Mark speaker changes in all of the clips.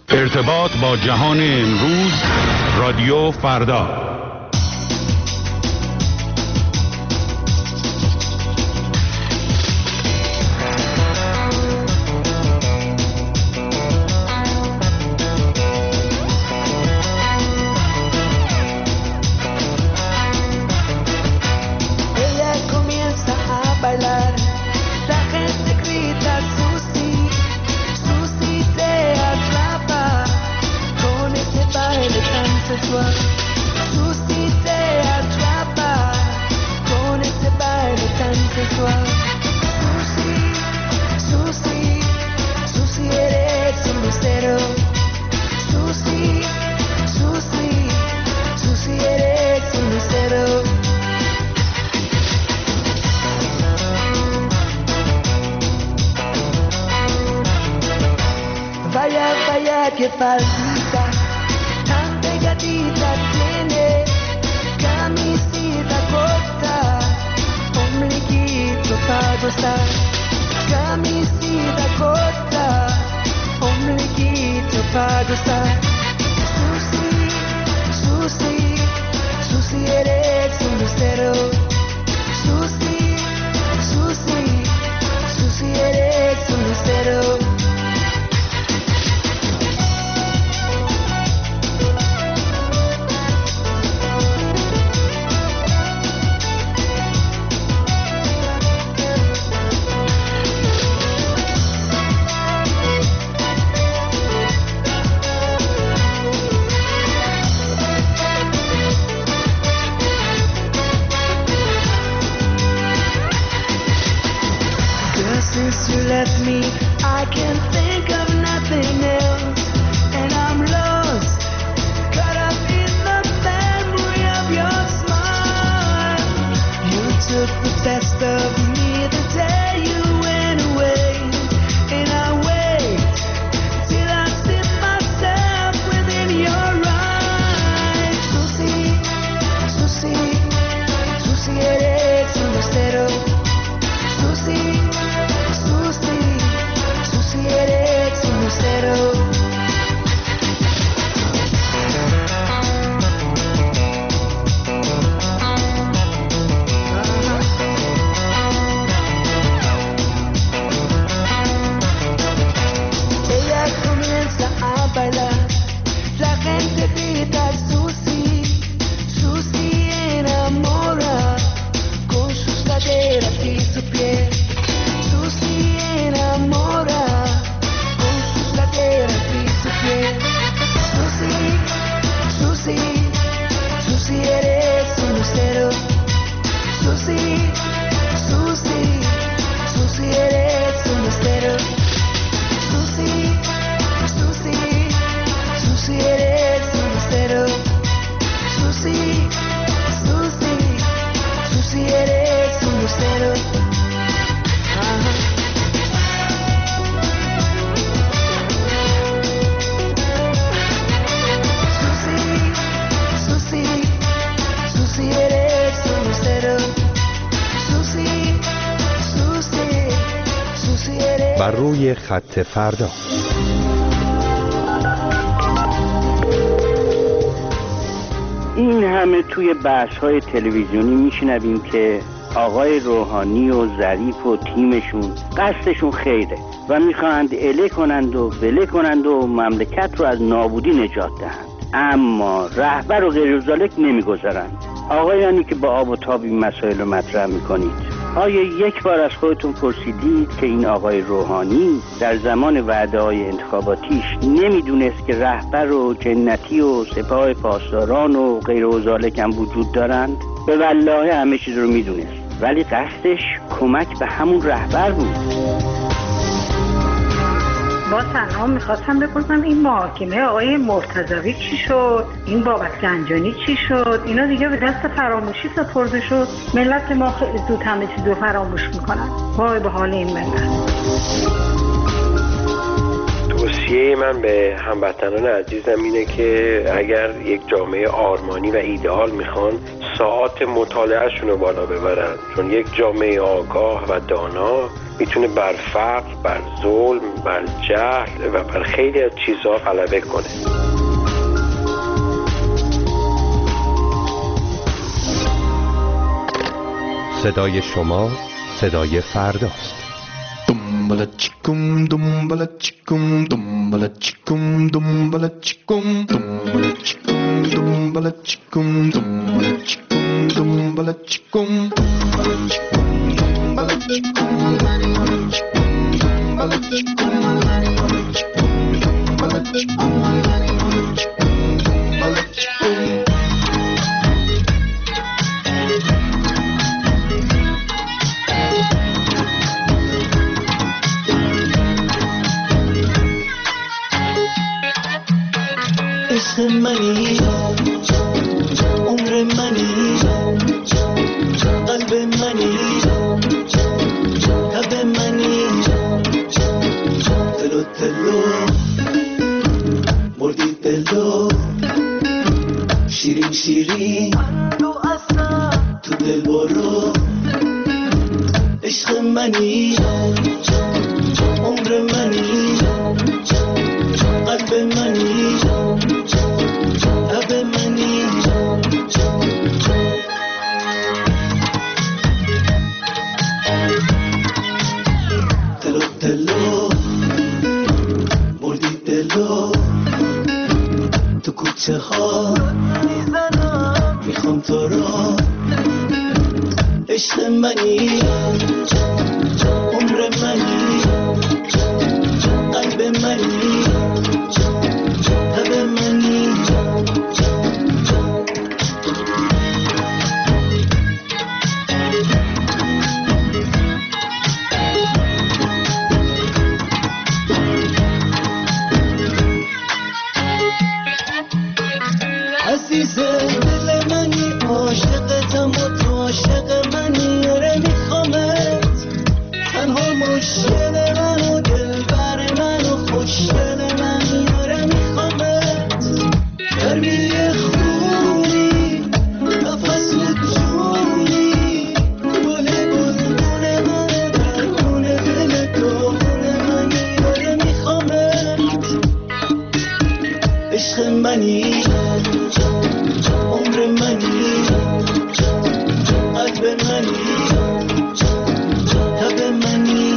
Speaker 1: ارتباط با جهان امروز، رادیو فردا.
Speaker 2: Que palpita, tan pegadita tiene, camisita corta, ombliguito para gozar, camisita corta, ombliguito para gozar. Susi, Susi eres un lucero, Susi eres un lucero. Since you left me, I can't think of nothing else, and I'm lost, caught up in the memory of your smile. You took the best of me the day you went away, and I wait till I see myself within your eyes. Susi, eres un lucero. Susi eres un lucero. Ella comienza a bailar, la gente grita Susi enamora con sus caderas y su piel. Susi enamora con sus caderas y su piel. Susi eres un lucero. Susi eres un lucero. Susi eres un lucero. Susi eres un lucero. Susi eres un lucero. Susi eres.
Speaker 3: بر روی خط فردا.
Speaker 4: این همه توی بحث‌های تلویزیونی میشنویم که آقای روحانی و ظریف و تیمشون قصدشون خیره و میخواهند اله کنند و بله کنند و مملکت رو از نابودی نجات دهند، اما رهبر و غیر ذالک نمیگذارند. آقایانی که با آب و تاب این مسائل رو مطرح میکنید، آیا یک بار از خودتون پرسیدید که این آقای روحانی در زمان وعده‌های انتخاباتیش نمیدونست که رهبر و جنتی و سپاه پاسداران و غیر ذالک هم وجود دارند؟ به والله همه چیز رو میدونست، ولی قصدش کمک به همون رهبر بود.
Speaker 5: با سلام، میخواستم بپرسم این محاکمه آقای مرتضوی چی شد؟ این بابک زنجانی چی شد؟ اینا دیگه به دست فراموشی سپرده شد. ملت ما خیلی زود همه چیز رو فراموش میکنن. وای به حال این ملت.
Speaker 6: توصیه من به هموطنان عزیزم اینه که اگر یک جامعه آرمانی و ایدئال میخوان، ساعات مطالعهشون رو بالا ببرن، چون یک جامعه آگاه و دانا میتونه بر فقر، بر ظلم، بر جهل و بر خیلی از چیزها غلبه کنه.
Speaker 3: صدای شما صدای فرداست.
Speaker 7: دنباله چیکم دنباله چیکم دنباله چیکم دنباله چیکم دنباله چیکم دنباله چیکم دنباله چیکم دنباله چیکم دنباله چیکم دنباله چیکم دنباله چیکم دنباله چیکم. عشق منی، عمر منی، قلب منی، لب منی، تلو تلو مردی دلو، شیرین شیرین تو دل برو. عشق منی، عمر منی، قلب منی، لب منی. تلو تلو مردی دلو، تو کوچه ها میخوام تو را. عشق منی، عمر منی، قلب منی، لب منی. عزیز دل منی، عاشقتم و تو عاشق منی. آره میخوامت، تنها مشکل من و دلبر من و خوشگل منی. آره میخوامت، گرمی خونی، نفس و جونی، گل گلگون من درون دل داغون منی. آره میخوامت، عشق منی، عمر منی، قلب منی، لب منی.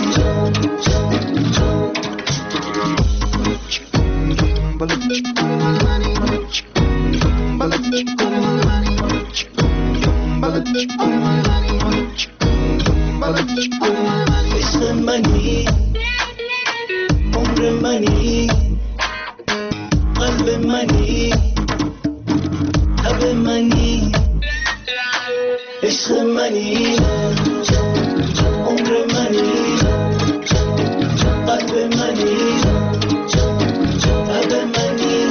Speaker 7: عشق منی، عمر منی، قلب منی، لب منی. عشق منی، عمر منی، قلب منی، لب منی.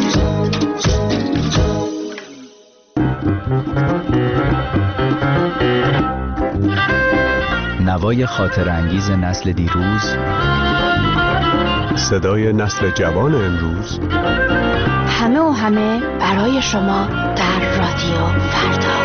Speaker 8: نوای خاطر انگیز نسل دیروز،
Speaker 3: صدای نسل جوان امروز.
Speaker 9: همه و همه برای شما در رادیو فردا.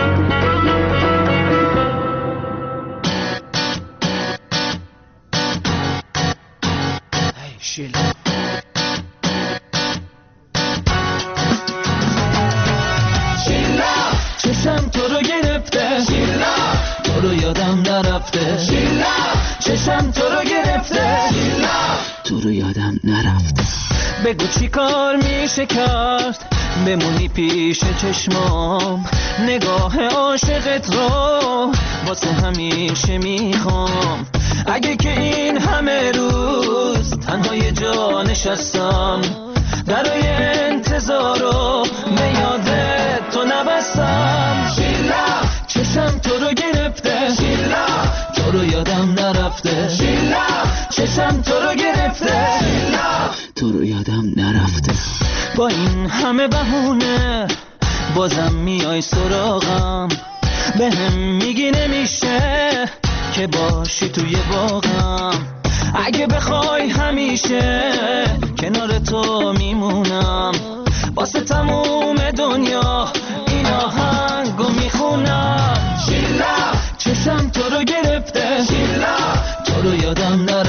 Speaker 7: چشم تو رو گرفته، تو رو یادم نرفته. چشم تو رو گرفته، تو رو یادم نرفته. بگو چی کار میشه کرد بمونی پیش چشمام. نگاه عاشقت رو واسه همیشه میخوام. اگه که این همه روز تنها یه جا نشستم، درای انتظار رو به یادت تو نبستم. چشم تو رو گرفته، تو رو یادم نرفته. چشم تو رو گرفته، تو رو یادم نرفته. با این همه بهونه بازم میای سراغم. به هم میگی نمیشه که باشی توی باغم. اگه بخوای همیشه کنار تو میمونم. واسه تموم دنیا این آهنگو میخونم. چشم تو رو گرفته، تو رو یادم نرفته.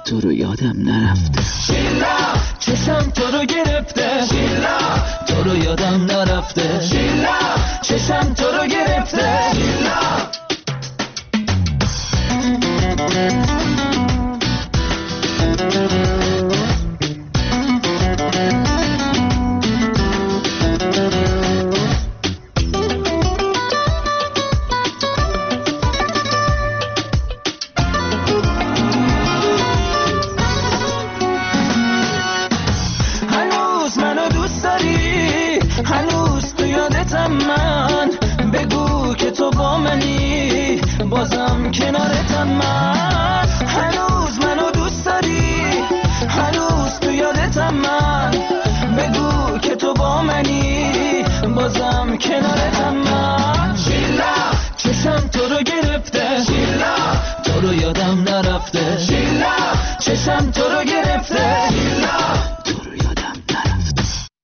Speaker 7: تو رو یادم نرفته. شیلا چشم تو رو گرفته. شیلا تو رو یادم نرفته. شیلا چشم تو رو گرفته. شیلا بازم کنارتم من. هنوز منو دوست داری، هنوز تو یادتم من. بگو که تو با منی، بازم کنارتم من. شیلا چشم تو رو گرفته. شیلا تو رو یادم نرفته. شیلا چشم تو رو گرفته. شیلا تو رو یادم نرفته.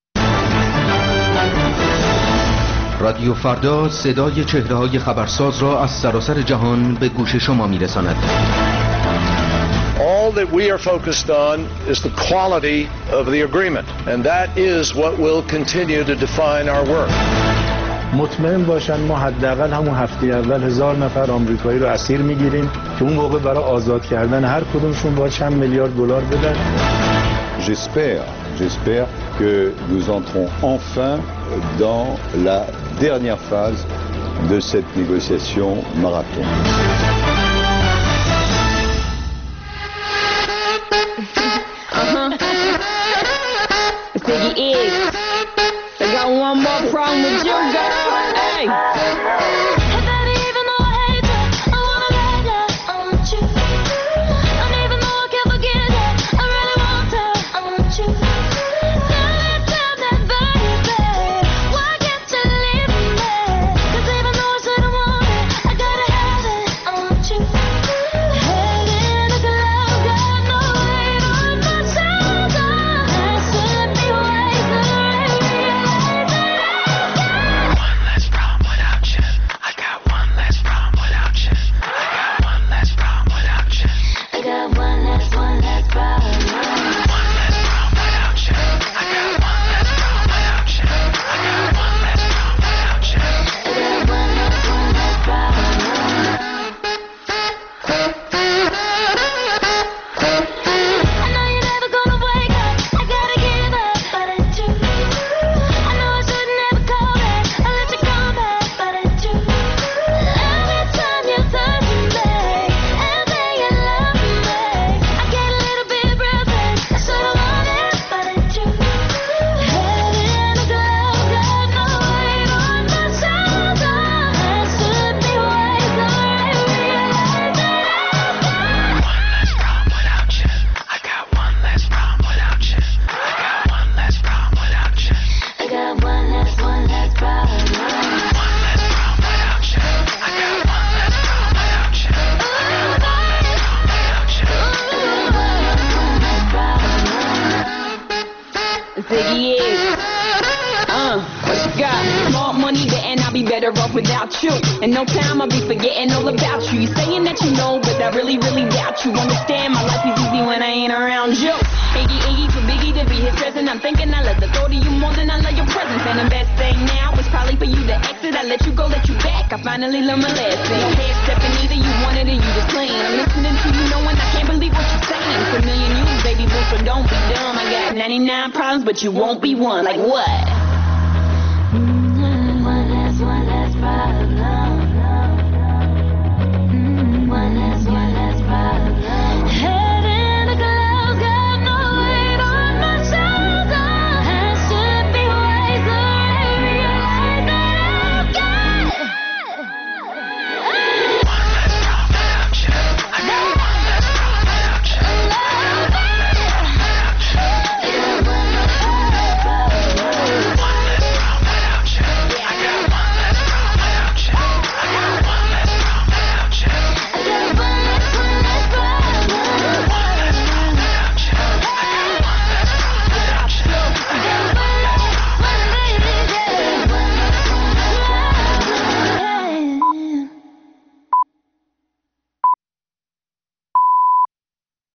Speaker 10: رادیو فردا صدای چهره‌های خبرساز را از سراسر جهان به گوش شما می‌رساند.
Speaker 11: All that we are focused on is the quality of the agreement, and that is what will continue to define our work.
Speaker 12: مطمئن باشن ما حداقل همون هفته اول 1000 نفر آمریکایی رو اسیر میگیریم که اون موقع برای آزاد کردن هر کدومشون با چند میلیارد دلار بدن.
Speaker 13: J'espère que nous entrons enfin dans la dernière phase de cette négociation marathon.
Speaker 14: Ziggy is. I got one more problem with you, girl. Hey. Without you, and no time I'll be forgetting all about you. You saying that you know, but I really, really doubt you. Understand my life is easy when I ain't around you. Iggy for Biggie to be his present. I'm thinking I love the thought of you more than I love your presence. And the best thing now is probably for you to exit. I let you go, let you back. I finally learned my lesson. No head stepping either, you want it or you just playing. I'm listening to you knowing I can't believe what you're saying. It's a million you, baby boo, so don't be dumb. I got 99 problems, but you won't be one. Like what?